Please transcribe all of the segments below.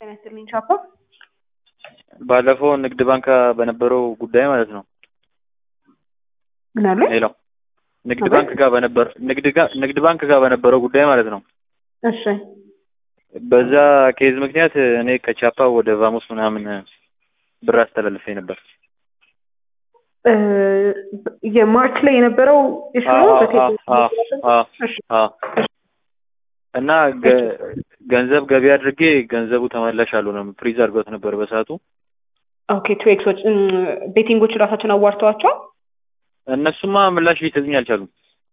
ተነስተልኝ ቻፓ ባለፈው ንግድ ባንክ በነበረው ጉዳይ ማለት ነው። ምን አለ? ሄሎ ንግድ ባንክ ጋር በነበረው ጉዳይ ማለት ነው። እሺ በዛ ኬዝ ምክንያት እኔ ከቻፓ ወደ ቫሞስ ምናምን ብር አስተላልፌ ነበር። የማርች ላይ የነበረው እሱ ነው እና ገንዘብ ገቢ አድርጌ ገንዘቡ ተመላሽ አልሆነም። ፍሪዝ አድርጎት ነበር በሰዓቱ። ኦኬ ትዌክሶች ቤቲንጎች ራሳቸውን አዋርተዋቸዋል። እነሱማ ምላሽ ሊሰጡኝ አልቻሉም።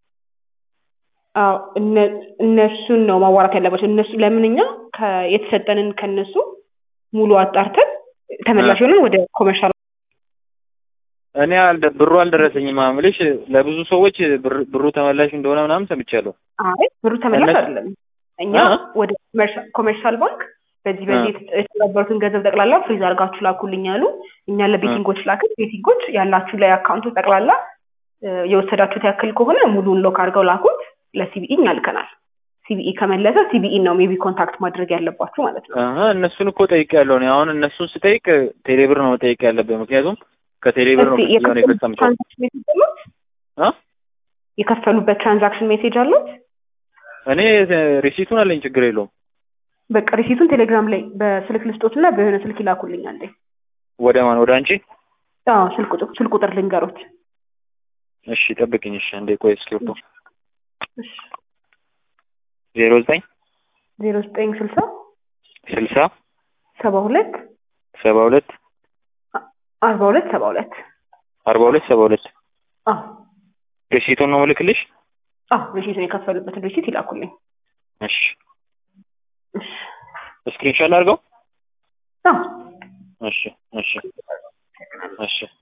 አዎ እነሱን ነው ማዋራት ያለባቸው። እነሱ ለምንኛ የተሰጠንን ከነሱ ሙሉ አጣርተን ተመላሽ ሆነን ወደ ኮመርሻል እኔ ብሩ አልደረሰኝም ማምልሽ ለብዙ ሰዎች ብሩ ተመላሽ እንደሆነ ምናምን ሰምቻለሁ። አይ ብሩ ተመላሽ አይደለም። እኛ ወደ ኮመርሻል ባንክ በዚህ የተባበሩትን ገንዘብ ጠቅላላ ፍሪዝ አድርጋችሁ ላኩልኝ አሉ። እኛ ለቤቲንጎች ላክን። ቤቲንጎች ያላችሁ ላይ አካውንቱ ጠቅላላ የወሰዳችሁት ያክል ከሆነ ሙሉን ሎክ አድርገው ላኩት። ለሲቢኢ ልከናል። ሲቢኢ ከመለሰ ሲቢኢ ነው ሜቢ ኮንታክት ማድረግ ያለባችሁ ማለት ነው። እነሱን እኮ ጠይቄያለሁ ነው። አሁን እነሱን ስጠይቅ ቴሌብር ነው መጠየቅ ያለብህ። ምክንያቱም ከቴሌብር ነው የፈጸምከው። የከፈሉበት ትራንዛክሽን ሜሴጅ አለው። እኔ ሪሲቱን አለኝ፣ ችግር የለውም። በቃ ሪሲቱን ቴሌግራም ላይ በስልክ ልስጦትና በሆነ ስልክ ይላኩልኝ አንዴ። ወደ ማን? ወደ አንቺ? አዎ ስልክ ቁጥር ልንገሮት። እሺ ጠብቅኝ። እሺ አንዴ ቆይ እስኪወጡ። እሺ 09 60 60 72 72 42 72 አዎ ሪሲቱን ነው ልክልሽ? አዎ ሪሲቱን የከፈሉበትን ሪሲት ይላኩልኝ። እሺ ስክሪንሾት አድርገው። አዎ እሺ